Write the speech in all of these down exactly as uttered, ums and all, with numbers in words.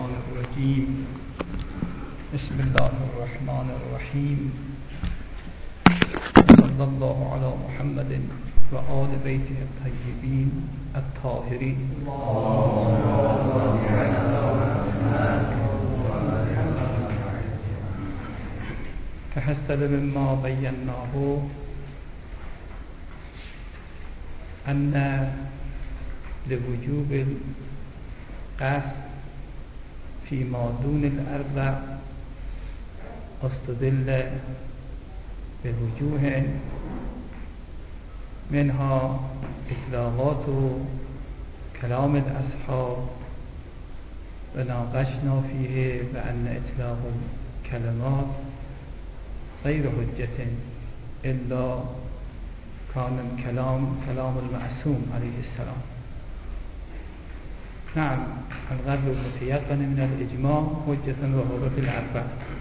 الشيطان الرجيم. بسم الله الرحمن الرحيم. صلى الله على محمد وآل بيته الطيبين الطاهرين. تحصل مما بيناه أن لوجوب القصد فيما دون الأربع استدل بوجوه منها إطلاقات كلام الأصحاب وناقشنا فيه بأن إطلاق الكلمات غير حجة إلا كان الكلام كلام المعصوم عليه السلام. نعم، الغرب المتيقن من الإجماع حجة وهو في الأربع.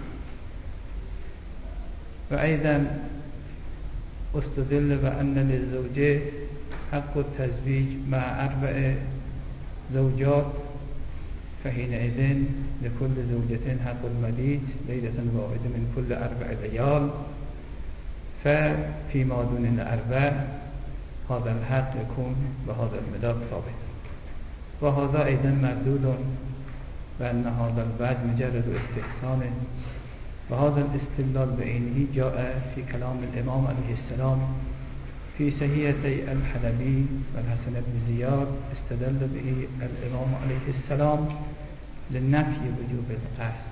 وأيضا استدل بأن للزوجة حق التزويج مع أربع زوجات، فحينئذ لكل زوجة حق المبيت ليلة واحدة من كل أربع ليال، ففيما دون الأربع هذا الحق يكون بهذا المدار ثابت. وهذا أيضا مردود بأن هذا البعد مجرد استحسان، وهذا الاستدلال بعينه جاء في كلام الإمام عليه السلام في صحيحي الحلبي والحسن بن زياد. استدل به الإمام عليه السلام للنفي وجوب القصد.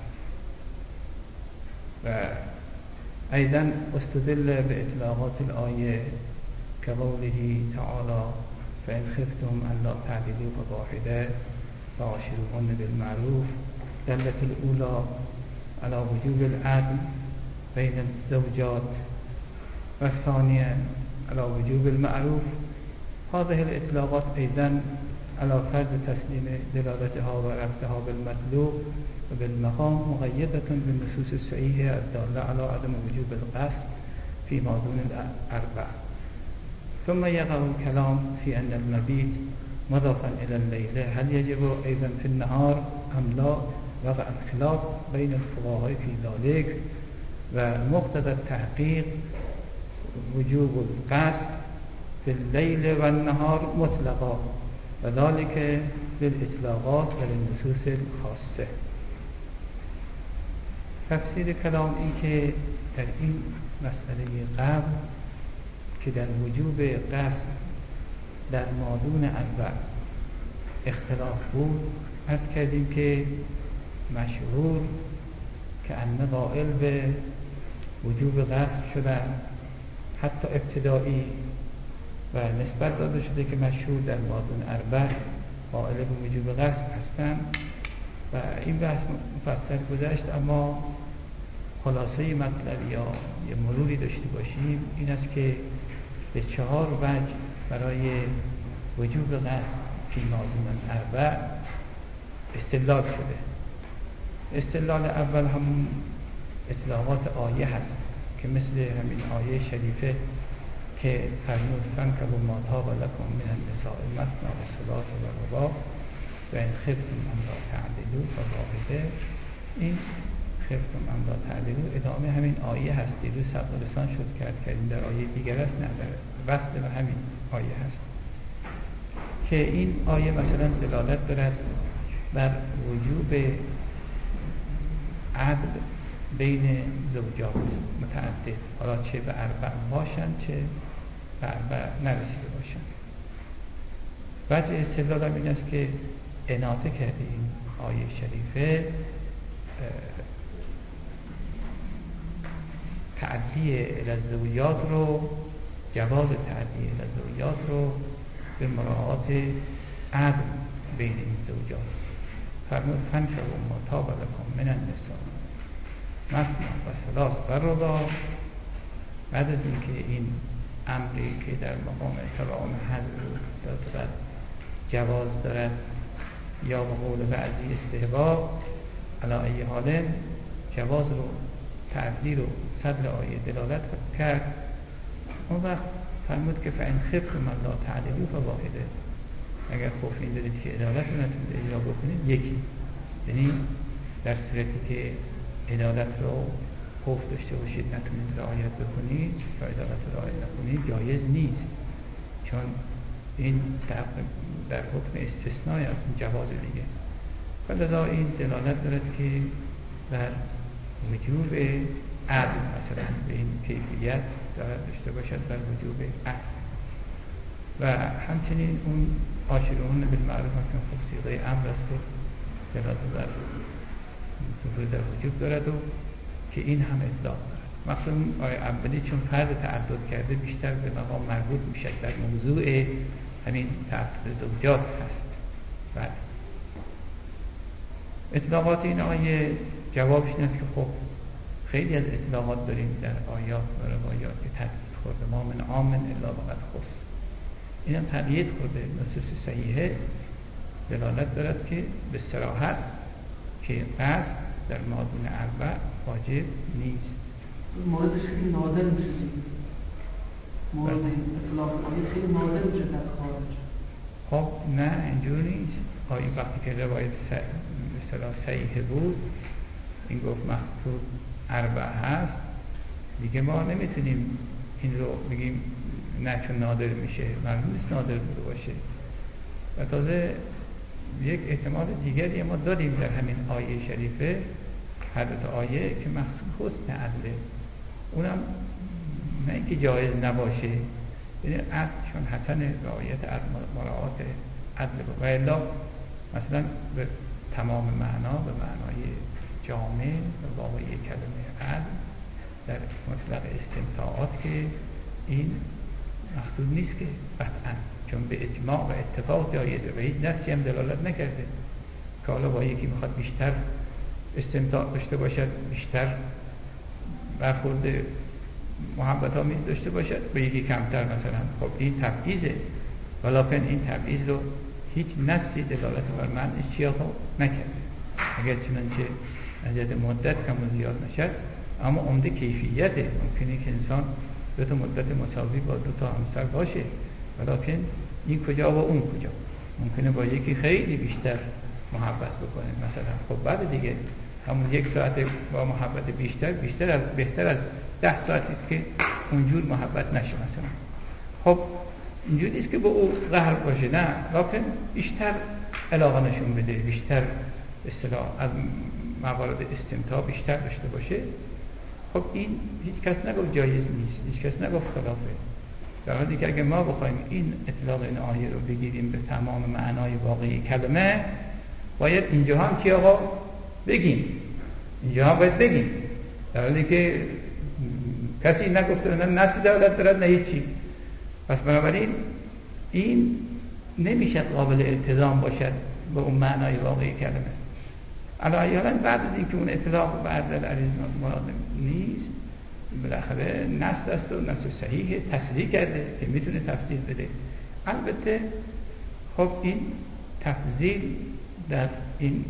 وأيضا استدل بإطلاقات الآية كقوله تعالى: فإن خفتم أن لا تعدلوا فواحدة فعاشروهن بالمعروف. دلت الأولى على وجوب العدل بين الزوجات، والثانية على وجوب المعروف. هذه الإطلاقات أيضا على فرض تسليم دلالتها وربطها بالمطلوب وبالمقام مقيدة بالنصوص الصحيحة الدالة على عدم وجوب القصد فيما دون الأربع. ثم يقع الكلام في أن المبيت مضافا إلى الليلة هل يجب أيضا في النهار أم لا؟ وقع الخلاف بين الفقهاء في ذلك، ومقتضى التحقيق وجوب القصد في الليل والنهار مطلقا، وذلك للإطلاقات وللنصوص الخاصة. تفسير كلام این که در این مسئله قبل که در وجوب قصد در مادون اول اختلاف بود، عرض کردیم که مشهور که ان قائل به وجوب قصد شدن حتی ابتدایی و نسبت داده شده که مشهور در مادون اربع قائل به وجوب قصد هستند و این بحث مفصل گذشت. اما خلاصه مطلب یا یه مروری داشته باشیم این است که به چهار وجه برای وجوب قصد فی مادون اربع استدلال شده. استدلال اول هم اطلاقات آیه هست که مثل همین آیه شریفه که فرمود فانکحوا ما طاب لکم من النساء مثنی و ثلاث و رباع و ان خفتم ان لا تعدلوا فواحده. این خفتم ان لا تعدلوا ادامه همین آیه هست. دیروز سبق لسان شد کرد کردیم در آیه دیگر است، نه در وصل به همین آیه هست که این آیه مثلا دلالت دارد بر وجوب عدل بین زوجات متعدد، حالا چه به اربع باشند چه به اربع نرسیده باشند. وجه استدلال هم این است که اناطه کرده این آیه شریفه تعدی الزوجات رو، جواز تعدی الزوجات رو به مراعات عدل بین این زوجات. فرمود فانکحوا ما طاب لکم من النساء مثنی و ثلاث و رباع. بعد از اینکه این امری که در مقام احترام حضر دارد جواز دارد یا به قول بعضی استحباب، علی ای حال جواز رو تعدیل رو صدر آیه دلالت کرد. اون وقت فرمود که فإن خفتم من لا تعدلوا فواحده. اگر خوف این دارید که عدالت رو نتونید اجرا بکنید یکی. یعنی در صورتی که عدالت رو خوف داشته باشید نتونید رعایت بکنید یا عدالت رو رعایت نکنید جایز نیست، چون این در, در حکم استثنای از جواز دیگه. ولذا این دلالت دارد که در وجوب عدل مثلا به این کیفیت دارد داشته باشد در وجوب عدل. و همچنین اون عاشرون بالمعروف که خب صیغه امر است و دلالت بر ظهور در وجوب دارد و که این هم اطلاق دارد. مخصوصا آیه اولی چون فرض تعدد کرده بیشتر به مقام مربوط میشه در موضوع همین تعدد زوجات هست. بله. اطلاقات این آیه جوابش این است که خب خیلی از اطلاقات داریم در آیات و روایات که تطبیق خورده، ما من عام الا وقد خص. این هم تقیید خورده. نصوص صحیحه دلالت دارد که به صراحت که قصد در مادون اربع واجب نیست. موردش خیلی نادر میشه، مورد اطلاق آیه خیلی نادر میشه در خارج. خب نه اینجور نیست. آیه وقتی که روایت مثلا صحیحه بود این گفت مقصود اربع هست، دیگه ما نمیتونیم این رو بگیم نه چون نادر میشه، معلوم نیست نادر بوده باشه. و تازه یک احتمال دیگری ما داریم در همین آیه شریفه، هر دو آیه که مقصود حسن عدله، اونم نه اینکه جایز نباشه، یعنی عدل چون حسن رعایت عدل مراعات عدل و الا مثلا به تمام معنا به معنای جامع و واقعی کلمه عدل در مطلق استمتاعات که این مقصود نیست که قطعا، چون به اجماع و اتفاق جایزه و هیچ نصی هم دلالت نکرده که حالا با یکی میخواد بیشتر استمتاع داشته باشد، بیشتر برخورد محبت آمیز داشته باشد، به یکی کمتر مثلا. خب این تبعیضه، ولیکن این تبعیض رو هیچ نصی دلالت بر معنیش چیا نکرده. اگر چنانچه از جهت مدت کم و زیاد نشد، اما عمده کیفیته. ممکنه که انسان دو تا مدت مساوی با دو تا همسر باشه، ولیکن این کجا و اون کجا. ممکنه با یکی خیلی بیشتر محبت بکنه مثلا، خب بعد دیگه همون یک ساعت با محبت بیشتر بیشتر از بهتر از ده ساعتی است که اونجور محبت نشه مثلا. خب اینجوری نیست که با او قهر باشه، نه، لیکن بیشتر علاقه نشون بده، بیشتر اصطلاح از موارد استمتاع بیشتر داشته باشه. خب این هیچ کس نگفت جایز نیست، هیچ کس نگفت خلافه. در حالی که اگه ما بخوایم این اطلاق این آیه رو بگیریم به تمام معنای واقعی کلمه، باید اینجا هم که آقا بگیم، اینجا هم باید بگیم، در حالی که کسی نگفته نه نصی دولت دارد نه هیچی. پس بنابراین این نمیشه قابل التزام باشد به اون معنای واقعی کلمه. علاوه بعد از اینکه اون اطلاق بعد از عریض مراد نیست، بالاخره نص است و نص صحیح تصریح کرده که میتونه تفسیر بده. البته خب این تفضیل در این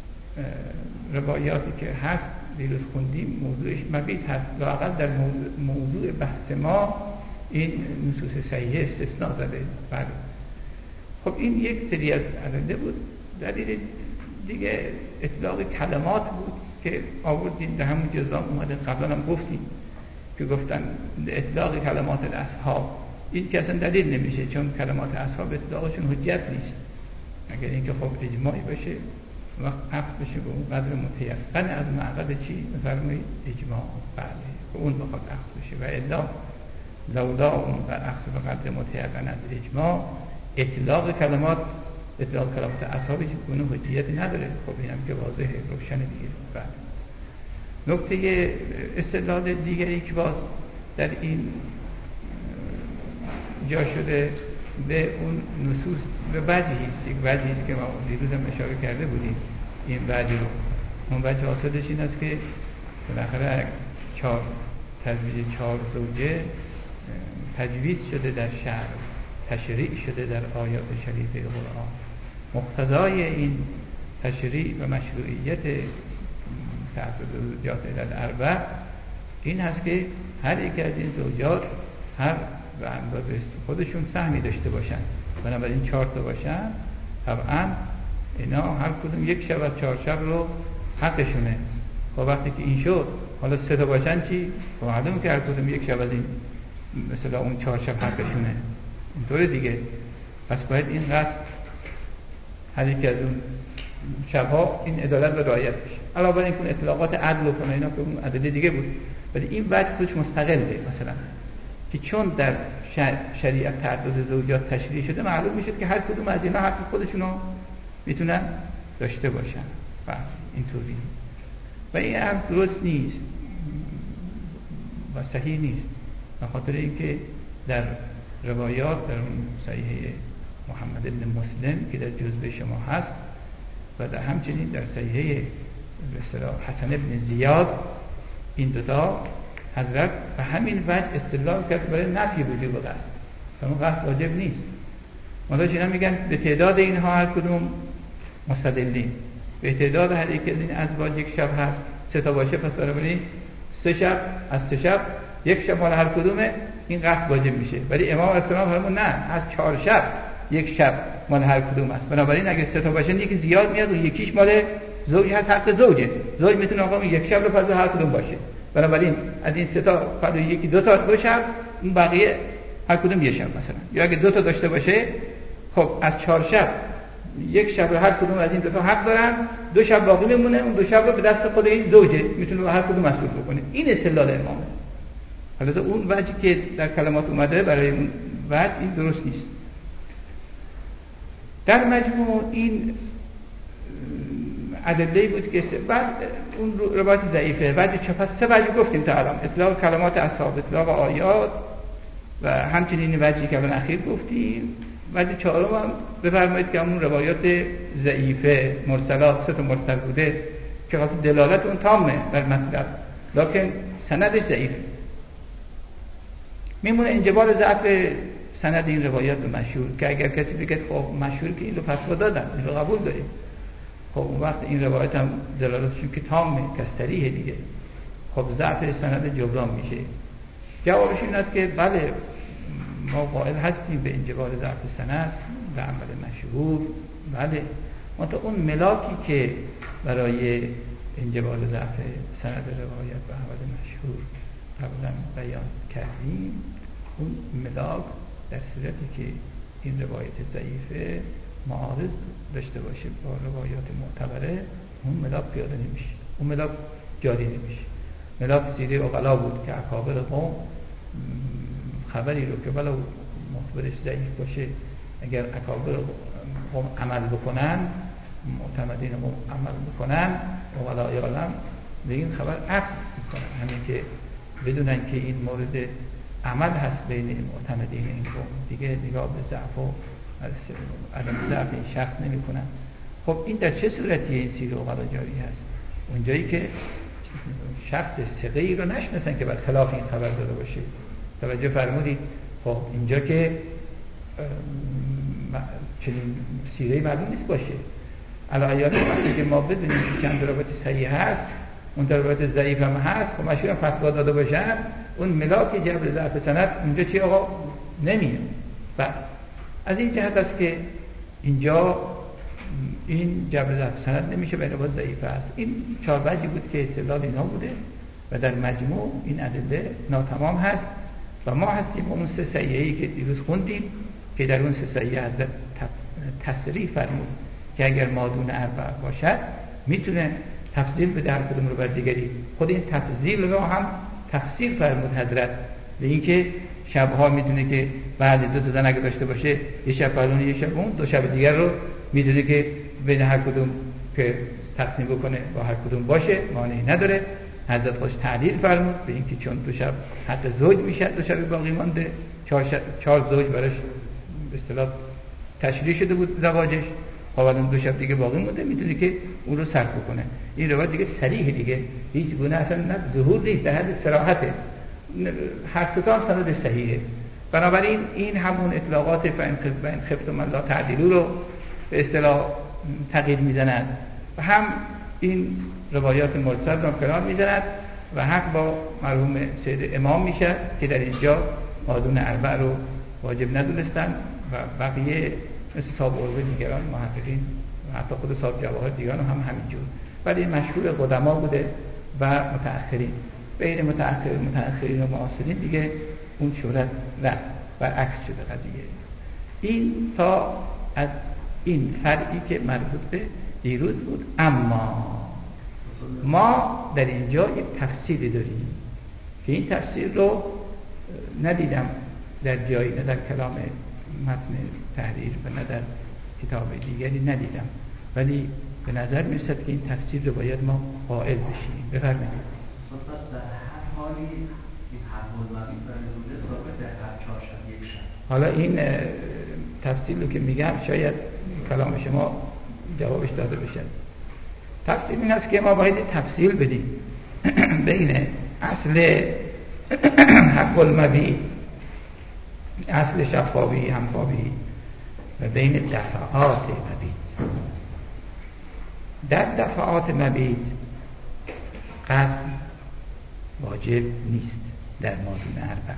روایاتی که هست دیروز خوندیم موضوعش مبیت هست، لااقل در موضوع, موضوع بحث ما این نصوص صحیح استثناء زده. بله. خب این یک سری از ادله بود. دلیل دیگه اطلاق کلمات بود که آوردیم در همون جزام اومده، قبلا هم گفتیم که گفتن اطلاق کلمات اصحاب این که اصلا دلیل نمیشه، چون کلمات اصحاب اطلاقشون حجت نیست اگر اینکه خب اجماعی باشه وقت اخذ بشه به اون قدر متیقن از معقد چی بفرمایید اجماع، بله که اون بخواد اخذ بشه. و الا لولا اون اخذ به قدر متیقن از اجماع، اطلاق کلمات اطلاق کلمات اصحاب هیچ گونه حجیتی نداره. خب اینم که واضحه روشن دیگه. بله. نکته استدلال دیگری که باز در این جا شده به اون نصوص به وجهی است، یک وجهی است که ما دیروز هم اشاره کرده بودیم این وجه رو. اون وجه حاصلش این است که بالاخره چهار تزویج چهار زوجه تجویز شده در شرع، تشریع شده در آیات شریفه قرآن. مقتضای این تشریع و مشروعیت تعدد زوجات الاربع این هست که هر یک از این زوجات هر به اندازه خودشون سهمی داشته باشن. بنابراین چهار تا باشن طبعا اینا هر کدوم یک شب از چهار شب رو حقشونه. خب وقتی که این شد حالا سه تا باشن چی؟ خب معلومه که هر کدوم یک شب از این مثلا اون چهار شب حقشونه، اینطوره دیگه. پس باید این قصد هر یک از اون شبها این عدالت به رعایت بشه. علاوه بر اینکه اطلاقات عدل و کنه اینا که اون عدد دیگه بود، ولی این وجه خودش مستقله. مثلا که چون در شریعت تعدد زوجات تشریع شده، معلوم میشه که هر کدوم از اینا حق خودشونو میتونن داشته باشن و اینطوری. و این هم درست نیست و صحیح نیست، به خاطر اینکه در روایات در اون صحیح محمد ابن مسلم که در جزوه شما هست و در همچنین در صحیح به اصطلاح حسن ابن زیاد، این دوتا حضرت به همین وجه استدلال کرد برای نفی وجوب قصد، اون قصد واجب نیست. مداش اینا میگن به تعداد اینها هر کدوم مستدلین، به تعداد هر یک از این ازواج یک شب هست، سه تا باشه، پس برای سه شب از سه شب یک شب مال هر کدومه، این قصد واجب میشه. ولی امام اسلام فرمود نه، از چهار شب یک شب مال هر کدوم است. بنابراین اگه سه تا باشه یکی زیاد میاد و یکیش مال زوج هست، حق زوجه. زوج میتونه آقا یک شب رو فرض هر کدوم باشه. بنابراین از این سه تا فرض یکی دو تا دو شب، اون بقیه هر کدوم یه شب مثلا. یا اگه دو تا داشته باشه، خب از چهار شب یک شب رو هر کدوم از این دو تا حق دارن، دو شب باقی میمونه، اون دو شب رو به دست خود این زوجه میتونه هر کدوم مسئول بکنه. این استدلال امامه. حالا اون وجهی که در کلمات اومده برای اون وجه این درست نیست. در مجموع این ادله بود که بعد اون روایت ضعیفه. بعد چه پس سه وجه گفتیم تا الان: اطلاق کلمات اصحاب، اطلاق آیات و همچنین وجهی که الان اخیر گفتیم. وجه چهارم هم بفرمایید که همون روایات ضعیفه، مرسلات، سه تا مرسل بوده که خاطر دلالت اون تامه بر مطلب، لکن سندش ضعیفه. میمونه انجبار ضعف سند این روایات به مشهور، که اگر کسی بگه خب مشهور که این رو فتوا دادن، این رو قبول داریم، خب اون وقت این روایت هم دلالتشون که تامه، که صریحه دیگه، خب ضعف سند جبران میشه. جوابش این است که بله ما قائل هستیم به انجبار ضعف سند به عمل مشهور، بله، منتها اون ملاکی که برای انجبار ضعف سند روایت به عمل مشهور قبلا بیان کردیم، اون ملاک در صورتی که این روایت ضعیفه معارض داشته باشه با روایات معتبره، اون ملاک پیاده نمیشه، اون ملاک جاری نمیشه. ملاک سیره اغلا بود که اکابر قوم خبری رو که ولو مخبرش ضعیف باشه، اگر اکابر قوم عمل بکنن، معتمدین قوم عمل بکنن، اغلای عالم به این خبر اخذ میکنن، همین که بدونن که این مورد عمل هست بین معتمدین این قوم، دیگه نگاه به ضعف و عدم ضعف این شخص نمی کنن. خب این در چه صورتی این سیره اغلا جاری هست؟ اونجایی که شخص ثقه‌ای رو نشناسن که بر خلاف این خبر داده باشه. توجه فرمودید؟ خب اینجا که چنین سیره معلوم نیست باشه. علایات وقتی که ما بدونیم که چند روایت صحیح هست، اون روایت ضعیف هم هست، خب مشهور فتوا داده باشن، اون ملاک جبر ضعف سند اونجا چی آقا نمیه. و از این جهت است که اینجا این جبر ضعف سند نمیشه، به روایت ضعیف است. این چهار وجهی بود که استدلال اینا بوده و در مجموع این ادله ناتمام هست و ما هستیم اون سه صحیحی که دیروز خوندیم که در اون سه صحیح حضرت تصریح فرمود که اگر مادون اربع باشد میتونه تفضیل بده هر کدوم رو بر دیگری. خود این تفضیل رو هم تفسیر فرمود حضرت به این که شبها میدونه که بعد دو تا زن اگه داشته باشه، یه شب فرونه یه شب اون، دو شب دیگر رو میدونه که بین هر کدوم که تقسیم بکنه با هر کدوم باشه، مانعی نداره. حضرت خوش تعلیل فرمود به اینکه چون دو شب حتی زوج میشه، دو شب باقی مانده، چهار, شب، چهار زوج براش به اصطلاح تشریح شده بود زواجش، حالا دو شب دیگه باقی مونده، میتونه که اون رو صرف بکنه. این روایت دیگه صریح دیگه، هیچ گونه اصلا نه ظهور نیست، در حد صراحته، هر ستان سندش صحیحه. بنابراین این همون اطلاقات فان خفتم الله تعدیلو رو به اصطلاح تقیید میزنند و هم این روایات مرسل رو کنار میزنند و حق با مرحوم سید امام میشه که در اینجا مادون اربع رو واجب ندونستن و بقیه مثل صاحب عروه دیگران محققین حتی خود صاحب جواهر دیگان هم همینجور، ولی مشهور قدما بوده و متأخرین. بین متأخر متأخرین و معاصرین دیگه اون شهرت رفت، برعکس شده قضیه. این تا از این فرعی که مربوط به دیروز بود. اما ما در اینجا یک تفسیری داریم که این تفسیر رو ندیدم در جایی، نه در کلام متن تحریر و نه در کتاب دیگری ندیدم، ولی به نظر میرسد که این تفسیر رو باید ما قائل بشیم. بفرمایید. در هر حالی این حق المبیت و نزوله ثابت در هر چهارشنبه یک شب. حالا این تفسیر رو که میگم شاید کلام شما جوابش داده بشه. تفسیر این است که ما باید تفصیل بدیم بین اصل حق المبیت، اصل شفاوی همخوابی و بین دفعات مبیت. در دفعات مبیت قصد واجب نیست در مادون اربع،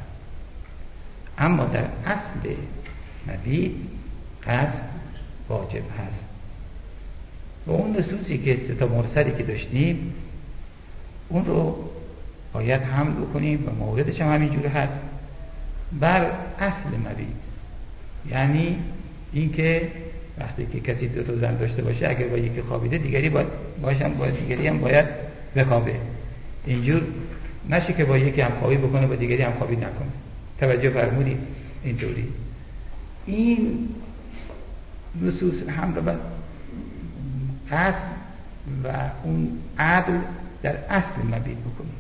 اما در اصل مبیت قصد واجب هست. و اون نصوصی که سه تا مرسلی که داشتیم اون رو باید حمل بکنیم و موردش هم همینجور هست بر اصل مبیت. یعنی اینکه وقتی که کسی دو تا زن داشته باشه، اگر با یکی خوابیده دیگری باید باشم با دیگری هم باید بخوابه. اینجور نشه که با یکی هم خوابی بکنه با دیگری هم خوابی نکنه. توجه فرمودید؟ اینطوری این نصوص حمل بر قصد و اون عدل در اصل مبیت بکنیم.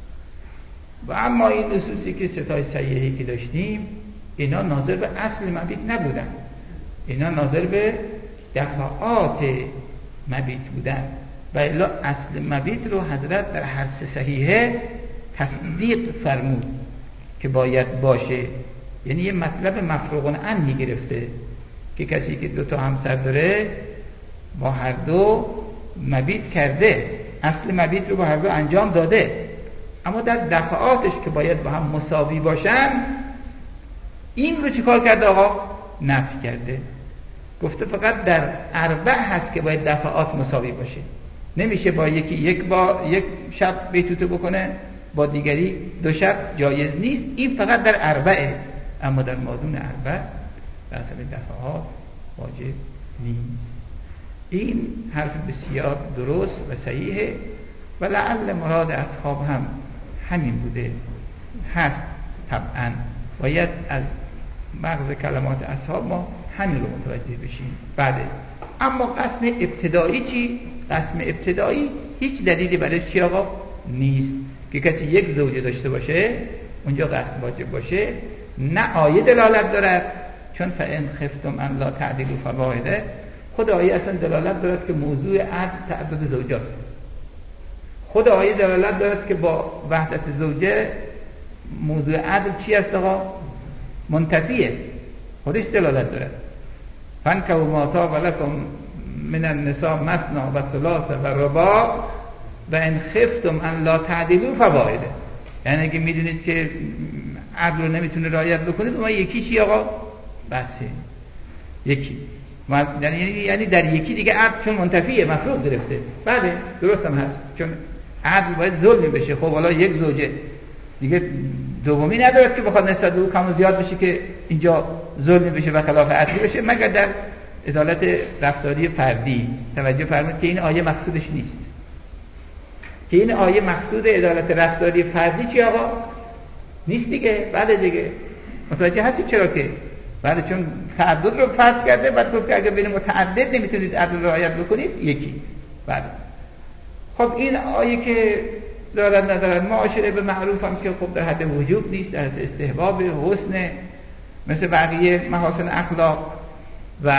و اما این نصوصی که ستای صحیحی که داشتیم اینا ناظر به اصل مبیت نبودن، اینا ناظر به دفعات مبیت بودن. و الا اصل مبیت رو حضرت در هر سه صحیحه تصدیق فرمود که باید باشه. یعنی یه مطلب مفروغ عنه گرفته که کسی که دو تا همسر داره با هر دو مبیت کرده، اصل مبیت رو با هر دو انجام داده، اما در دفعاتش که باید با هم مساوی باشن این رو چیکار کرده آقا؟ نفی کرده. گفته فقط در اربع هست که باید دفعات مساوی باشه. نمیشه با یکی یک با یک شب بیتوته بکنه، با دیگری دو شب جایز نیست. این فقط در اربعه، اما در مادون اربع در اصل دفعات واجب نیست. این حرف بسیار درست و صحیحه و لعل مراد اصحاب هم همین بوده هست. طبعا باید از مغز کلمات اصحاب ما همین رو متوجه بشیم. بعد اما قسم ابتدایی چی؟ قسم ابتدایی هیچ دلیلی برای چی آقا؟ نیست که کسی یک زوجه داشته باشه اونجا قسم واجب باشه. نه آیه دلالت دارد، چون فإن خفتم ان لا تعدلوا فواحده، خود آیه اصلا دلالت دارد که موضوع عدل تعدد زوجات. خود آیه دلالت دارد که با وحدت زوجه موضوع عدل چی است آقا؟ منتفیه. خودش دلالت دارد. فانکحوا ما طاب لکم من النساء مثنی و ثلاث و رباع و ان خفتم ان لا تعدلوا فواحده. یعنی اگه میدونید که عدل رو نمیتونه رعایت بکنید، اون یکی چی آقا؟ بسه یکی. یعنی یعنی در یکی دیگه عدل چون منتفیه مفروض گرفته. بله درست هم هست، چون عدل باید ظلم بشه. خب حالا یک زوجه دیگه دومی ندارد که بخواد نسبت به او کم و زیاد بشه که اینجا ظلم بشه و خلاف عدل بشه، مگر در عدالت رفتاری فردی. توجه فرمایید که این آیه مقصودش نیست، که این آیه مقصود عدالت رفتاری فردی چی آقا؟ نیست دیگه. بله دیگه متوجه هستی چرا که بله، چون تعدد رو فرض کرده، بعد گفت که اگر بین متعدد نمیتونید عدل رعایت بکنید یکی. بله خب این آیه که دارد ندارد معاشره به معروف هم که خب در حد وجوب نیست، در حد استحباب حسن مثل بقیه محاسن اخلاق. و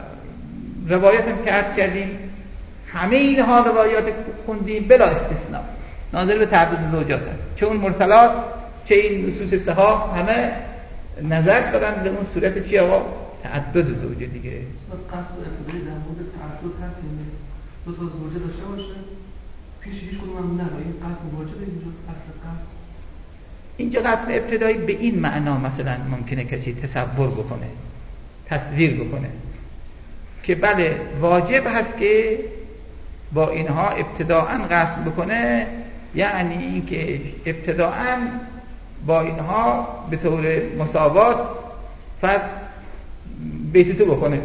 روایت هم که عرض کردیم همه اینها روایات خوندیم بلا استثناء ناظر به تعدد زوجات هست، چه اون مرسلات چه این نصوص صحاح همه نظر دارن به اون صورت چی آقا؟ تعدد زوجه دیگه. قصد و ابتدایی در مورد تعدد هست یا نیست؟ دو تا زوجه داشته باشه پیش هیچ کدوم هم نره، این قصد واجبه اینجا؟ قصد قصد اینجا قسم ابتدایی به این معنا مثلا ممکنه کسی تصور بکنه، تصویر بکنه که بله واجب هست که با اینها ابتداعاً قصد بکنه، یعنی اینکه ابتداعاً با اینها به طور مساوات فرض بیتوته بکنه.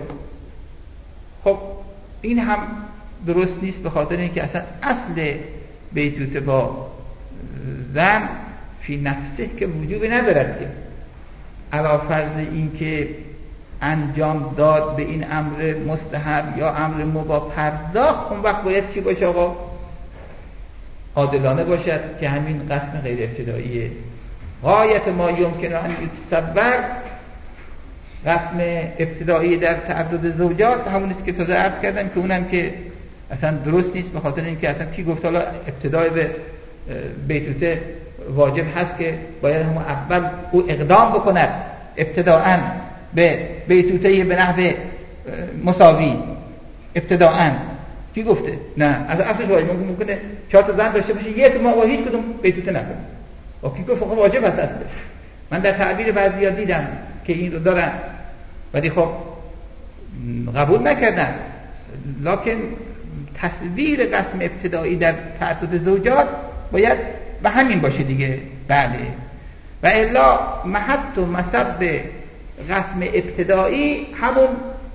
خب این هم درست نیست، به خاطر اینکه اصلا اصل بیتوته با زن فی نفسه که وجوبی ندارد که علا فرض این که انجام داد به این امر مستحب یا امر مباح پرداخت، اون وقت باید چی باشه آقا؟ عادلانه باشد که همین قسم غیر ابتداییه. غایت ما یمکن ان یتصور، قسم ابتدایی در تعدد زوجات همونیست که تازه عرض کردم که اونم که اصلا درست نیست، به خاطر اینکه اصلا کی گفت حالا ابتدای به بیتوته واجب هست که باید همون اول او اقدام بکند ابتداءً به بیتوته به نحو مساوی ابتداءً. کی گفته؟ نه، از اصلش واجب ممکنه چهار تا زن داشته باشه یه تو ما هیچ کدوم بیتوته نکنه. و کی گفت واجب هست اصلش؟ من در تعبیر بعضیا دیدم که این رو دارن ولی خب قبول نکردن، لکن تصویر قسم ابتدایی در تعدد زوجات باید به همین باشه دیگه. بله، و الا محط و مصب قسم ابتدایی همون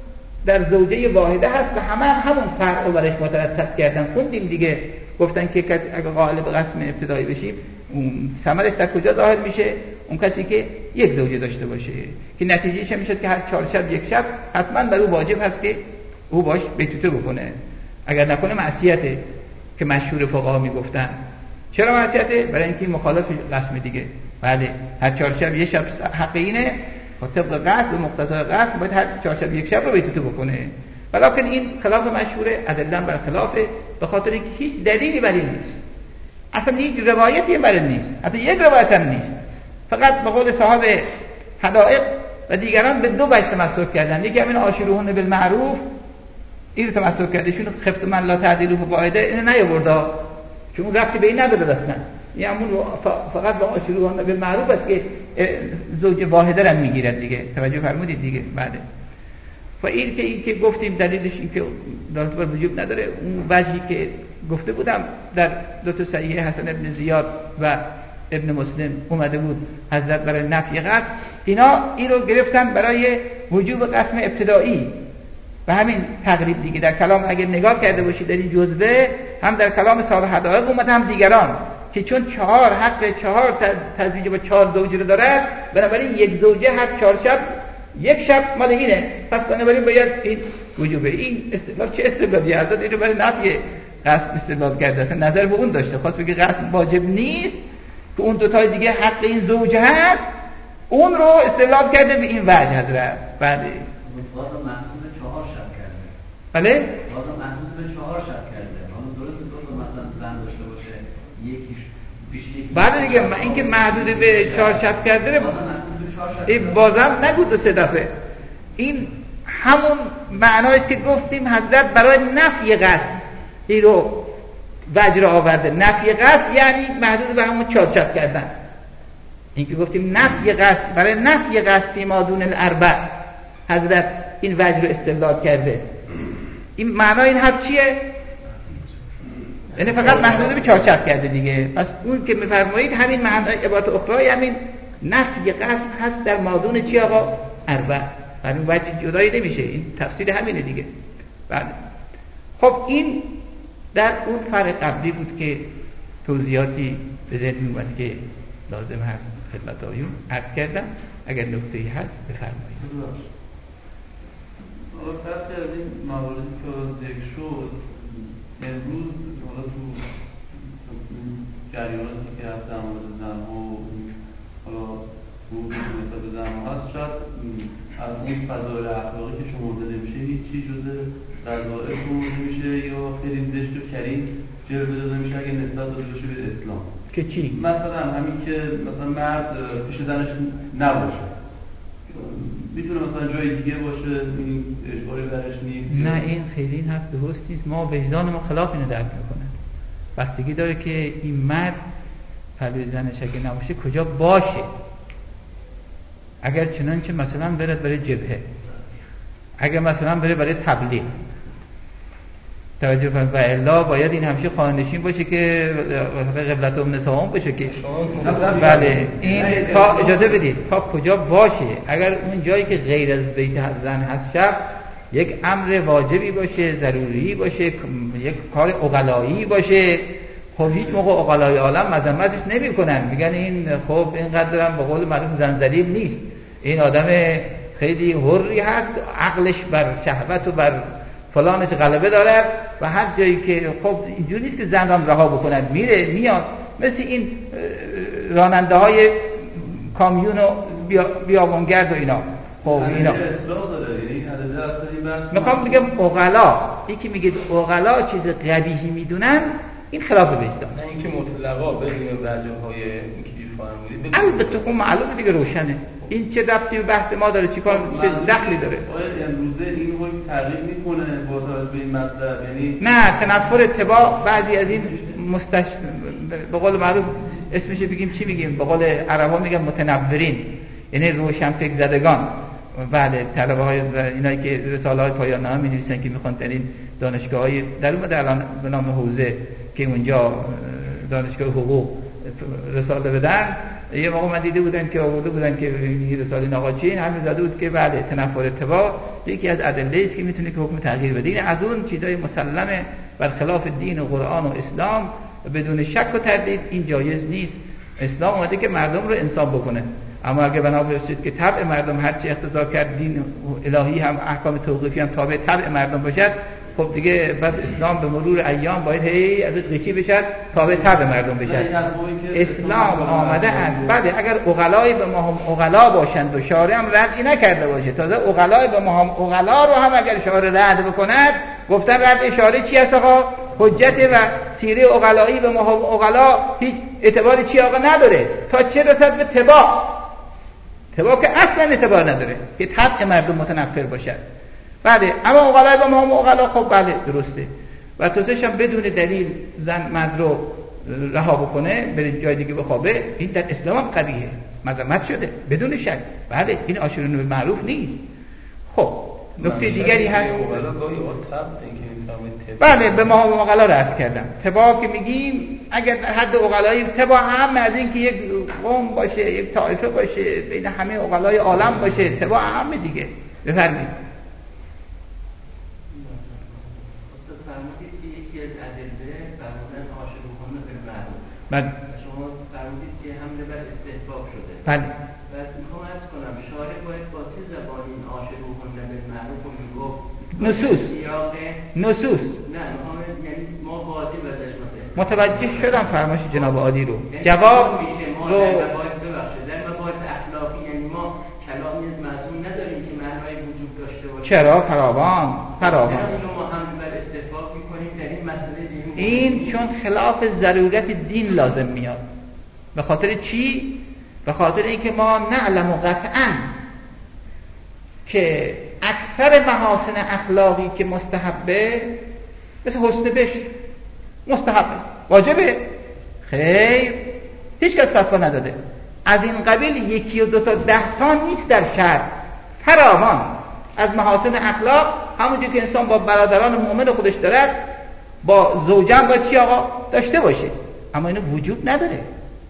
در زوجه واحده هست و همه هم همون فرع رو برش مترتب کردن. خوندیم دیگه، گفتن که اگه قائل به قسم ابتدایی بشیم اون ثمرش در کجا ظاهر میشه؟ اون کسی که یک زوجه داشته باشه، که نتیجهش میشه که هر چهار شب یک شب حتما بر او واجب هست که او باش بیتوته بکنه، اگر نکنه معصیته که مشهور فقها میگفتن. چرا معصیته؟ برای اینکه مخالف قسم دیگه. بله، هر چهار شب یک شب حق اینه، طبق قصد و مقتضای قصد باید هر چهار شب یک شب رو بیتوته بکنه. ولیکن این خلاف مشهوره، ادله بر خلافه، به خاطر اینکه هیچ دلیلی بر این نیست، اصلا هیچ روایتی بر این نیست، حتی یک روایت هم نیست. فقط به قول صاحب حدائق و دیگران به دو وجه تمسک کردن. یکی همین عاشروهن بالمعروف، این تمسک کردشون خفت من لا تعدیلوا فواحده، اینو نیاورد چون اون ربطی به این نداره اصلا. یعنی همون فقط با عاشروهن بالمعروف است که زوج واحده را میگیرد دیگه. توجه فرمودید دیگه؟ بله. و این که این که گفتیم دلیلش این که دارت بر وجوب نداره، اون وجهی که گفته بودم در دو تا صحیح حسن ابن زیاد و ابن مسلم اومده بود حضرت برای نفی قصد، اینا این رو گرفتن برای وجوب قسم ابتدایی و همین تقریب دیگه. در کلام اگر نگاه کرده باشید در این جزوه، هم در کلام صاحب حدائق اومد هم دیگران، که چون چهار حق چهار تزویج با چهار زوجه رو داره، بنابراین یک زوجه هر چهار شب یک شب مال اینه، پس بنابراین باید این وجوبه. این استدلال چه استدلالی حضرت اینو برای نفی قسم استدلال کرده، نظر به اون داشته، خواست بگه قسم واجب نیست که اون دوتای دیگه حق این زوجه هست، اون رو استدلال کرده به این وجه حضرت. بله، بازم محدود به چهار شب کرده. بله، بازم محدود به چهار شب کرده. اون درست دو تا مثلا زن داشته باشه، یکیش بیشتر. بله دیگه، این که محدود به چهار شب کرده این بازم نگو دو سه دفعه. این همون معنایست که گفتیم حضرت برای نفی قصد این رو وجه رو آورده. نفی قصد یعنی محدود به همون چهار شب کردن. این که گفتیم نفی قصد، برای نفی قصد ما دون الاربع حضرت این وجه رو استدلال کرده. این معنای این حرف چیه؟ یعنی فقط محدود به چهار شب کرده دیگه. پس اون که میفرمایید همین معنای عبارت اخرى همین نفی قصد هست در مادون چی آقا؟ اربع. همین وجه جدایی نمیشه، این تفسیر همینه دیگه. بله. خب این در اون فرق قبلی بود که توضیحاتی به ذهن میومد که لازم هست خدمت آیون عرض کردم. اگر نکته‌ای هست بفرمایید. فرق از این مواردی که ذکر شد امروز حالا تو جریاناتی که هست در مورد زن‌ها و حالا حقوق نسبت به زن‌ها هست، شاید از اون فضایل اخلاقی که شمرده نمیشه هیچی جزء رذائل شمرده میشه یا خیلی زشت و کریم جلوه داده میشه اگه نسبت داده بشه به اسلام. که چی؟ مثلا همین که مثلا مرد پیش زنش نباشه، میتونه مثلا جای دیگه باشه، این اجباری برش نیست. نه، این خیلی این حرف درست نیست. ما وجدان ما خلاف اینو درک میکنه. بستگی داره که این مرد پلوی زنش اگه نباشه کجا باشه. اگر چنانچه مثلا برد برای جبهه، اگه مثلا بره برای تبلیغ توجه کنید و الا باید این همیشه خانه‌نشین باشه که قبلت ام نساء باشه که بله این تا اجازه بدید تا کجا باشه. اگر اون جایی که غیر از بیت زن هست شب یک امر واجبی باشه، ضروری باشه، یک کار عقلایی باشه، خب هیچ موقع عقلای عالم مذمتش نمی‌کنن، میگن این خب اینقدر هم به قول معروف زنجلیل نیست، این آدم خیلی حری هست، عقلش بر شهوت و بر فلانش غلبه داره و هر جایی که خب اینجوری نیست که زندان رها بکنن میره میاد، مثل این راننده های کامیون و بیابانگرد و اینا. خب اینا میخوام بگم عقلا، یکی میگه عقلا چیز قبیحی میدونن، این خلاف وجدان. نه اینکه مطلقا بدون وجه‌های اینکه فرمودید البته خب معلومه دیگه روشنه. این چه ربطی به بحث ما داره، چیکار چه دخلی داره؟ آیا امروزه این رو تغییر میکنه با توجه به این مطلب؟ یعنی نه، تنفر اتباع بعضی از این مستش به قول معروف اسمش بگیم چی بگیم، به قول عربا میگن متنورین، یعنی روشن فکر زدگان. بله، طلبه های اینایی که رساله های پایان نامه می نویسن که میخوان در این دانشگاه های در اومد الان به نام حوزه که اونجا دانشگاه حقوق رساله بدن، یه موقع من دیده بودن که آورده بودن که این رساله ناقاچی این همین زده بود که بله تنفر اتباع یکی از ادله است که میتونه که حکم تغییر بده. این از اون چیزای مسلمه برخلاف دین و قرآن و اسلام بدون شک و تردید این جایز نیست. اسلام اومده که مردم رو انسان بکنه، اما اگه بنا برسید که طبع مردم هر چی اقتضا کرد دین الهی هم احکام توقیفی هم تابع طبع مردم باشد، خب دیگه بعد اسلام به مرور ایام باید هی ازش قیچی بشد تابع طبع مردم بشد. اسلام آمده است بله اگر عقلای به ما هم عقلا باشند و شارع هم ردی نکرده باشه، تازه عقلای به ما هم عقلا رو هم اگر شارع رد بکند، گفتن رد اشاره چی است آقا؟ حجت و سیره عقلایی به ما هم عقلا هیچ اعتبار چی آقا نداره، تا چه رسد به تباع تباع که اصلا اعتبار نداره که طبع مردم متنفر باشد. بله اما عقلای با ما هم عقلا خب بله درسته و توسش هم بدون دلیل زن مرد رو رها بکنه بره جای دیگه بخوابه، این در اسلام هم قبیحه، مذمت شده بدون شک. بله این آشورون به معروف نیست. خب نکته دیگری هست. بله به ما هم عقلا رو عرض کردم. تباع که میگیم اگر حد عقلایی تباع هم از این که یک قوم باشه، یک طایفه باشه، بین همه عقلای عالم باشه، تباع هم دیگه. بفرمایید. فرمودید که یکی از ادله فرمودن عاشقون بالمعروف. بله. شما فرمودید که حمله بر استحباب شده. بله. بعد میخوام عرض کنم شارع باید با چه زبانی این عاشقون بالمعروف رو میگفت؟ نصوص. نصوص. نه میخوام یعنی ما واجب ازش مثلا. متوجه شدم فرمایش جناب عالی رو. جواب رو ببخشید در مباحث اخلاقی یعنی ما کلامی معصوم نداریم که معنای وجود داشته باشه. چرا فراوان فراوان. این چون خلاف ضرورت دین لازم میاد. به خاطر چی؟ به خاطر اینکه ما نعلم قطعا که اکثر محاسن اخلاقی که مستحبه مثل حسن بشر مستحبه واجبه، خیر هیچ کس فتوا نداده. از این قبیل یکی و دو تا ده تا نیست در شرع، فراوان از محاسن اخلاق. همونجور که انسان با برادران مؤمن خودش دارد با زوجان باید چی آقا داشته باشه، اما اینو وجود نداره.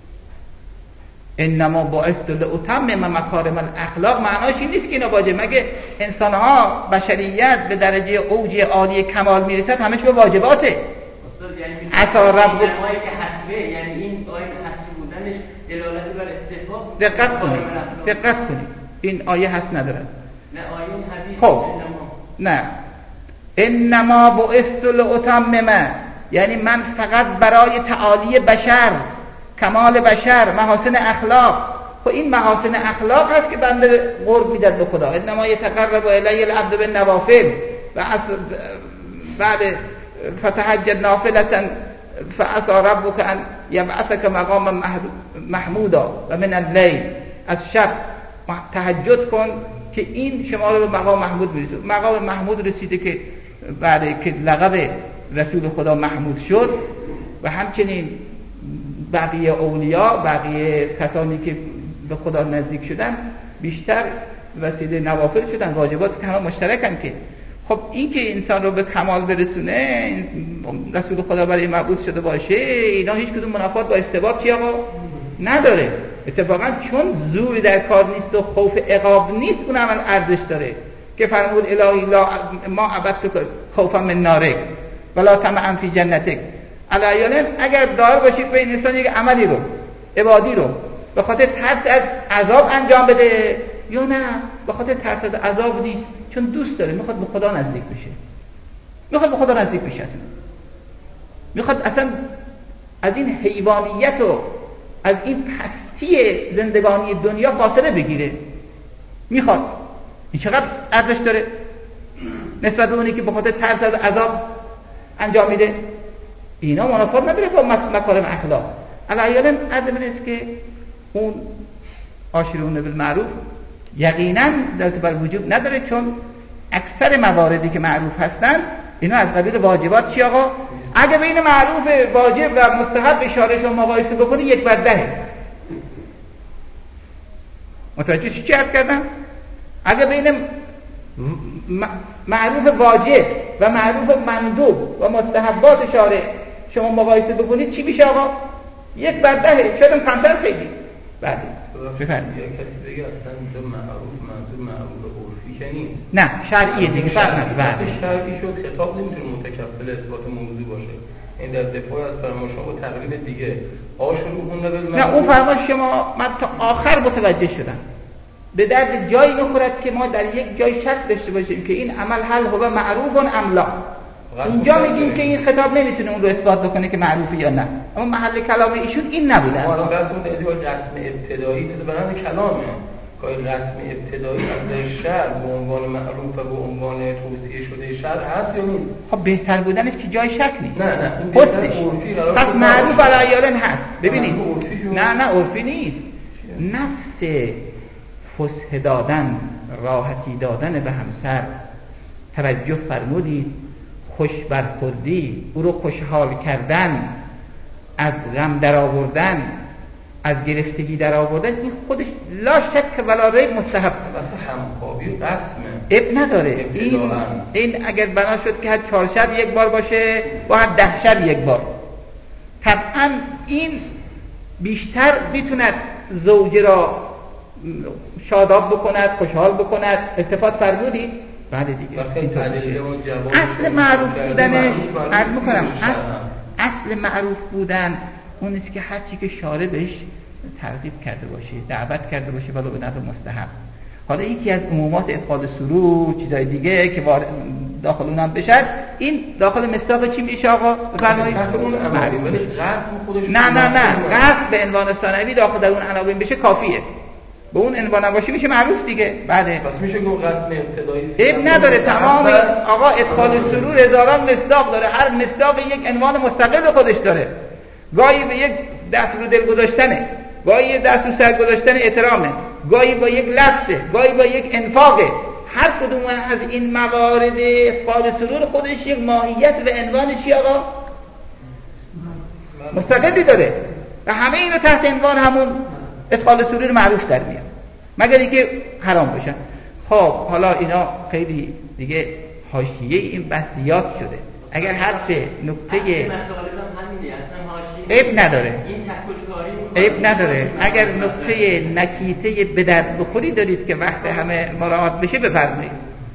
انما بعثت لاتمم مکارم الاخلاق معناش این نیست که اینا واجب، مگه انسان ها بشریت به درجه اوج عالی کمال میرسد همش به واجباته. استاد یعنی عطا رب که حسبه یعنی این آیه حسب بودنش دلالت بر استحباب. دقت کنید دقت کنید این آیه هست نداره. نه آیه حدیث خب نه انما بعثت لاتمم یعنی من فقط برای تعالی بشر، کمال بشر، محاسن اخلاق. خب این محاسن اخلاق هست که بنده قرب میدن به خدا. انما یتقرب الی العبد بالنوافل و بعد فتهجد نافلة فعسى ربك ان یبعثک مقاما محمودا و من اللیل، از شب تهجد کن که این شما رو به مقام محمود برسید. مقام محمود رسیده که بعد که لقب رسول خدا محمود شد و همچنین بقیه اولیا، بقیه کسانی که به خدا نزدیک شدن بیشتر وسیله نوافل شدن، واجبات که همه مشترکن که. خب این که انسان رو به کمال برسونه، رسول خدا برای مبعوث شده باشه، اینا هیچ کدوم منافات با استباب چی آقا نداره. اتفاقا چون زور در کار نیست و خوف عقاب نیست، اون عمل ارزش داره که فرمود الهی لا ما عبدتک خوفا من نارک ولا طمعا فی جنتک. علیاً اگر دار باشید به این انسان یک عملی رو عبادی رو به خاطر ترس از عذاب انجام بده، یا نه به خاطر ترس از عذاب نیست، چون دوست داره، میخواد به خدا نزدیک بشه، میخواد به خدا نزدیک بشه، اصلا میخواد اصلا از این حیوانیت و از این پستی زندگانی دنیا فاصله بگیره، میخواد. این چقدر ارزش داره نسبت به اونی که به خاطر ترس از عذاب انجام میده. اینا منافات نداره با مکارم اخلاق. علیاً عدم است که اون عاشرون بالمعروف یقینا دلت بر وجوب نداره، چون اکثر مواردی که معروف هستن اینا از قبیل واجبات چی آقا؟ اگه بین معروف واجب و مستحب اشاره شما مقایسه بکنی یک بر ده. متوجه چی عرض کردم؟ اگه بین معروف واجب و معروف مندوب و مستحبات اشاره شما مقایسه بکنید چی میشه آقا؟ یک بر ده، شاید کمتر خیلی. بعد بفرمایید. یا کسی بگه اصلا دو معروف منظور معروف عرفی که نیست، نه شرعیه دیگه، فرق نداره. بعد شرعی شد خطاب نمیتونه متکفل اثبات موضوع باشه. این در دفاع از فرمان شما و تقریب دیگه آشروهن بالمعروف. نه اون فرمان شما من تا آخر متوجه شدم، به درد جایی میخورد که ما در یک جای شک داشته باشیم که این عمل هل هو معروف ام لا. اینجا میگیم که این خطاب نمیتونه اون رو اثبات بکنه که معروفه یا نه، اما محل کلام ایشون این نبوده. ما الان بحث اون ادعای رسم ابتدایی تو برای کلامه که رسم ابتدایی از شرع به عنوان معروف و به عنوان توصیه شده شرع هست یا نیست؟ خب بهتر بودنش که جای شک نیست. نه نه این پس پس معروف علیاً هست. ببینید نه نه عرفی نیست. نفس فسح دادن، راحتی دادن به همسر، توجه فرمودید، خوش برخوردی، او رو خوشحال کردن، از غم در آوردن، از گرفتگی در آوردن، این خودش لا شک ولا ریب مستحب. مثلا همخوابی قسمه اب نداره. این این اگر بنا شد که هر چهار شب یک بار باشه و هر ده شب یک بار، طبعا این بیشتر میتوند زوجه را شاداب بکند، خوشحال بکند. التفات فرمودید؟ بعد دیگه اصل معروف بودنش عرض میکنم، اصل, اصل معروف بودن اون است که هر چی که شارع بهش ترغیب کرده باشه، دعوت کرده باشه ولو به نحو مستحب. حالا یکی از عمومات ادخال سرور، چیزای دیگه که داخل اونم بشه، این داخل مصداق چی میشه آقا؟ بفرمایید. نه نه نه قصد به عنوان ثانوی داخل در اون عناوین بشه کافیه. به اون عنوان باشه میشه معروف دیگه. بعد پس میشه گفت قسم ابتدایی اب نداره. تمام آقا ادخال سرور هزاران مصداق داره، هر مصداق یک عنوان مستقل خودش داره. گاهی به یک دست رو دل گذاشتنه، گاهی یک دست رو سر گذاشتن احترامه، گاهی با یک لفظه، گاهی با یک انفاقه. هر کدوم از این موارد ادخال سرور خودش یک ماهیت و عنوان چی آقا مستقلی داره و همه اینو تحت عنوان همون ادخال سرور معروف در میاد، مگر اینکه حرام باشن. خب حالا اینا خیلی دیگه حاشیه این بحثیات شده. اگر حرف نکته عیب نداره، عیب نداره. اگر نکته نکیته به درد بخوری دارید که وقت همه مراعات بشه بفرمایید.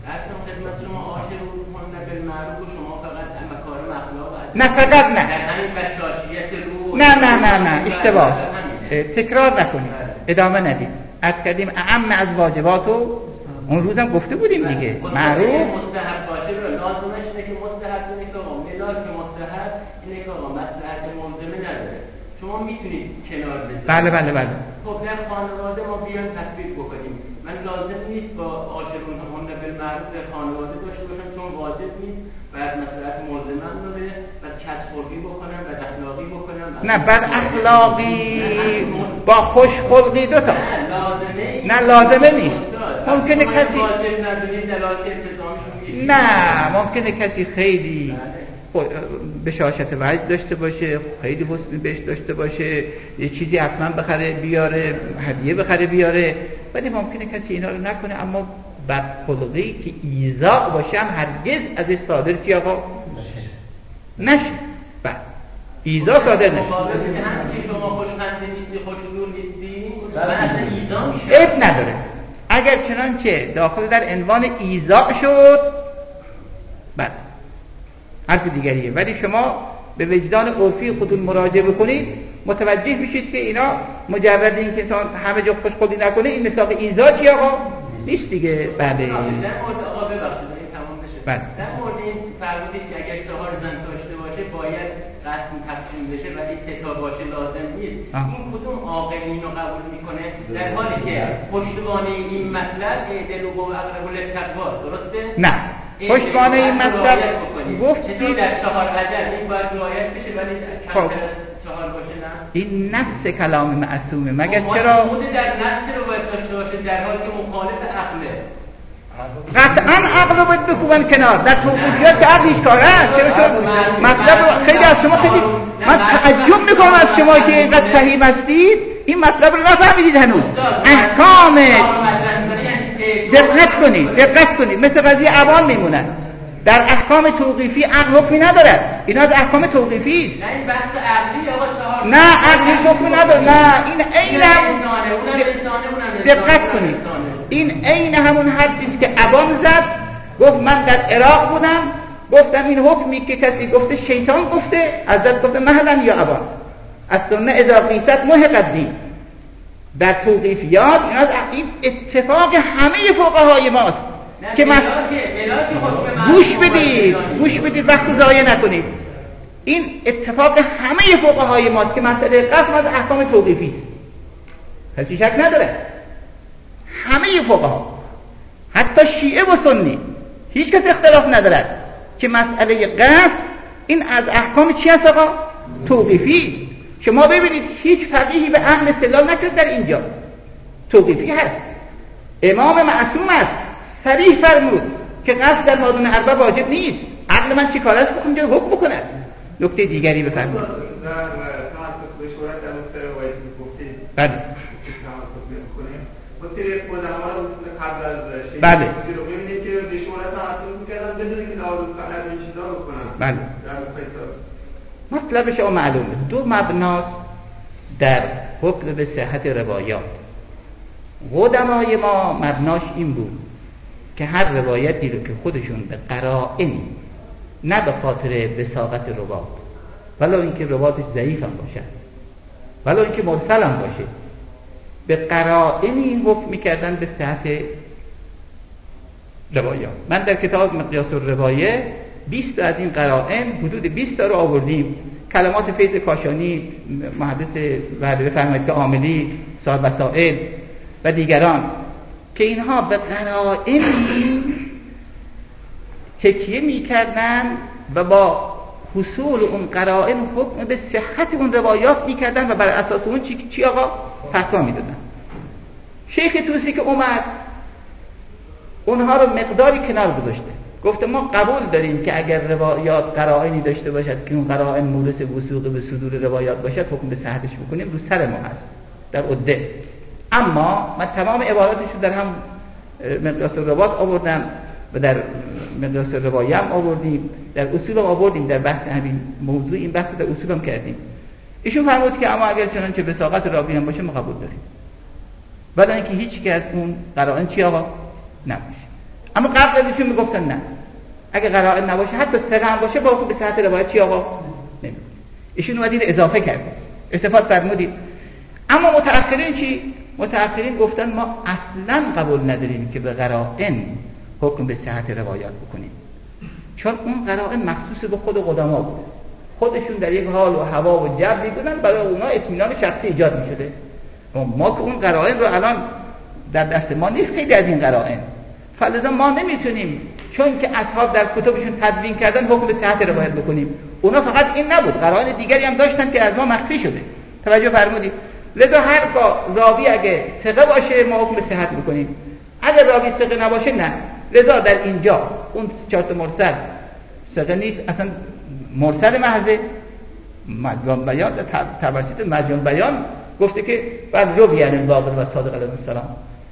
نه فقط نه نه نه نه نه اشتباه، تکرار نکنید، ادامه ندید. از کردیم اعم از واجباتو اون روزم گفته بودیم دیگه. معروف مستحب باشه رو لازمش اینه که مستحب اینه که آقا ملاک مستحب اینه که آقا مصلحت ملزمه نداره، شما میتونید کنار بذارید. بله بله بله. خب در خانواده ما بیان تطبیق بکنیم. من لازم نیست با عاشرون هن بالمعروف در خانواده داشته باشم چون واجب نیست، بعد مصلحت ملزمه داره، بعد کسب‌خلقی بکنم، بعد اخلاقی بکنم. نه بعد اخلاقی با خوش خلقی دو تا. نه لازمه نیست. ممکنه کسی نه ممکنه کسی خیلی بشاشت وجه داشته باشه، خیلی حسن بهش داشته باشه، یه چیزی حتما بخره بیاره، هدیه بخره بیاره، ولی ممکنه کسی اینا رو نکنه، اما بدخلقی که ایذا باشه هم هرگز ازش صادر چی آقا نشه. بله ایذا صادر نشه. مقابل که هم که شما خوشخنده نیستی، خوشنور نیستی، بعد ایذا میشه. عیب نداره اگر چنانچه داخل در عنوان ایذا شد، بله حرف دیگریه. ولی شما به وجدان عرفی خودتون مراجعه بکنید متوجه میشید که اینا مجرد این که همه جا خوشخودی نکنه این مساق ایذا چی آقا نیست دیگه. بله در مورد آقا ببخشید این تمام بشه. بله. در مورد این فرمودید که اگر چهار زن داشته باشه باید قسم تقسیم بشه ولی سه تا باشه لازم نیست. آه. این کدوم عاقل اینو قبول میکنه در حالی که پشتوانه این مطلب دل و اقرب للتقوا درسته؟ نه پشتوانه این مطلب گفتی در چهار عدد این باید رعایت بشه ولی کمتر از چهار باشه نه؟ این نفس کلام معصومه مگر ما چرا مورد در نفس رو باید داشته باشه در حالی که مخالف عقله. قطعا عقل رو باید بکوبن کنار. در توقیفیات که عقل هیچ کاره است. چرا چون مطلب رو خیلی از شما خیلی من تعجب میکنم از شما که اینقدر فهیم هستید این مطلب رو نفهمیدید هنوز. احکام دقت کنید دقت کنید مثل قضیه عوام میمونن. در احکام توقیفی عقل حکمی ندارد. اینا از احکام توقیفی است. نه این بحث عقلی آقا چهار نه عقلی حکمی نداره. نه این عین دقت کنید این عین همون حدیث که عوام زد گفت من در عراق بودم گفتم این حکمی که کسی گفته شیطان گفته حضرت گفته مهلا یا عوام از سنه اذا قیست محق دین. در توقیفیات این اتفاق همه فقهای ماست که من گوش بدید گوش بدید وقت ضایع نکنید. این اتفاق همه فقهای ماست که مسئله قسم از احکام توقیفی است. کسی شک نداره. همه فقها حتی شیعه و سنی هیچ کس اختلاف ندارد که مسئله قسم این از احکام چی است آقا؟ توقیفی. شما ببینید هیچ فقیهی به عقل استدلال نکرد در اینجا. توقیفی هست. امام معصوم است صریح فرمود که قصد در مادون اربع واجب نیست. عقل من چی کار است بخون جای حکم بکنه. نکته دیگری بفرمایید. در تمسک به شورت در اون روایت میگفتید بله تمسک میکنیم با طریق علما رو قبل از شیعه بله رو ببینید که به شورت تمسک میکردن بدون که تعارض کنن این چیزا رو کنن. بله در فیصل مطلب شما معلومه. دو مبناست در حکم به صحت روایات. قدمای ما مبناش این بود که هر روایتی رو که خودشون به قرائن نه به خاطر وثاقت روات ولو اینکه رواتش ضعیف هم باشه ولو اینکه مرسل هم باشه به قرائنی حکم میکردن به صحت روایات. من در کتاب مقیاس الروایه بیست از این قرائن حدود بیست تا رو آوردیم. کلمات فیض کاشانی محدث وحده فرمایید که عاملی صاحب وسائل و دیگران که اینها به قرائنی تکیه میکردن و با حصول اون قرائن حکم به صحت اون روایات میکردن و بر اساس اون چی, چی آقا فتوا میدادن. شیخ توسی که اومد اونها رو مقداری کنار گذاشته گفته ما قبول داریم که اگر روایات قرائنی داشته باشد که اون قرائن مورث وثوق به صدور روایات باشد حکم به صحتش بکنیم رو سر ما هست در عده. اما من تمام عباراتش رو در هم مقیاس الروایات آوردم و در مقیاس روایه هم آوردیم، در اصول هم آوردیم، در بحث همین موضوع این بحث در اصول هم کردیم. ایشون فرمود که اما اگر چنانچه وثاقت راوی هم باشه ما قبول داریم ولی اینکه هیچ که از اون قرائن چی آقا نباشه. اما قبل از ایشون میگفتن نه اگه قرائن نباشه حتی ثقه هم باشه با حکم به صحت روایت چی آقا نمیشه. ایشون اومد اینو اضافه کرد استفاده فرمودید. اما متأخرین چی؟ متأخرین گفتن ما اصلا قبول نداریم که به قرائن حکم به صحت روایات بکنیم، چون اون قرائن مخصوص به خود قدما بود، خودشون در یک حال و هوا و جوی بودن، برای اونا اطمینان شخصی ایجاد می‌شده. ما که اون قرائن رو الان در دست ما نیست، خیلی از این قرائن، فلذا ما نمیتونیم چون که اصحاب در کتبشون تدوین کردن حکم به صحت روایت بکنیم. اونا فقط این نبود، قرائن دیگری هم داشتن که از ما مخفی شده. توجه فرمودید؟ لذا هرگاه راوی اگه ثقه باشه ما حکم به صحت بکنیم، اگر راوی ثقه نباشه نه. لذا در اینجا اون چهار مرسل ثقه نیست، اصلا مرسل محض مجان بیان توسط مجان بیان گفته که بر روی یعنی باقر و صادق علیه السلام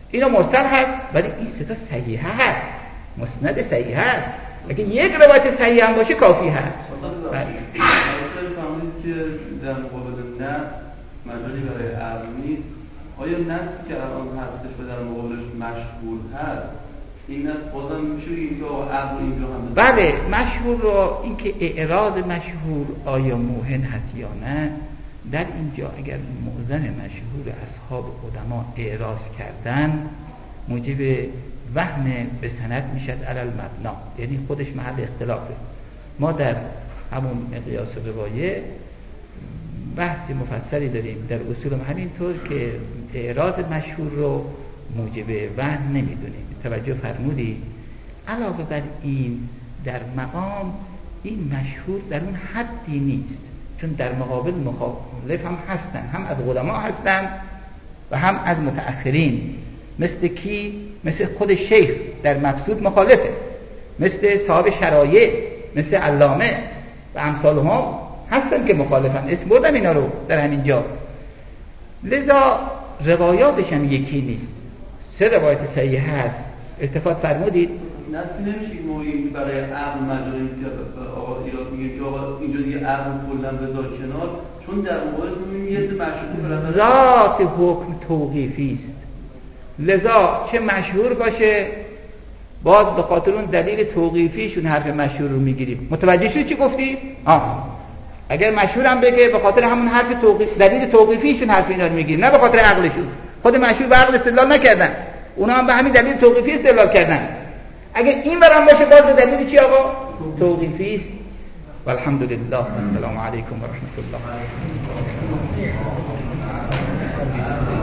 اینا مرسل هست، ولی این سه تا صحیح هست، مسند صحیح هست. اگه یک روایت صحیح هم باشه کافی هست. بله. فهمید که در مقابل نص مجالی برای عقل نیست. آیا نص که الان هستش و در مقابلش مشهور هست، این نص بازم میشه اینجا عقل اینجا هم؟ بله، مشهور رو اینکه اعراض مشهور آیا موهن هست یا نه، در اینجا اگر معظم مشهور اصحاب قدما اعراض کردن موجب وهم به سند میشد علی المبنا، یعنی خودش محل اختلافه. ما در همون مقیاس روایه بحث مفصلی داریم در اصول همینطور که اعراض مشهور رو موجب وهم نمیدونیم. توجه فرمودید؟ علاوه بر این در مقام این مشهور در اون حدی نیست، چون در مقابل مخالف هم هستن، هم از علما هستن و هم از متأخرین. مثل کی؟ مثل خود شیخ در مقصود مخالفه، مثل صاحب شرایع، مثل علامه و امثال هم هستن که مخالفن. اسم بردم اینا رو در همین جا. لذا روایاتش هم یکی نیست، سه روایت صحیح هست. اتفاق فرمودید؟ نصف نمیشه مویی برای عقل مجالی که آقا ایراد میگه که آقا اینجا دیگه عقل کلا بذار کنار، چون در مورد میگه یه مشهور ذات حکم توقیفی است. لذا چه مشهور باشه باز به خاطر اون دلیل توقیفیشون حرف مشهور رو میگیریم. متوجه شدید چی گفتی؟ آه اگر مشهورم بگه به خاطر همون حرف توقیف، دلیل توقیفیشون حرف اینا رو میگیریم، نه به خاطر عقلشون. خود مشهور به عقل استدلال نکردن، اونا هم به همین دلیل توقیفی استدلال کردن. اگر این برام باشه باز به دلیل چی آقا؟ توقیفی است. والحمدلله. السلام علیکم و رحمت الله.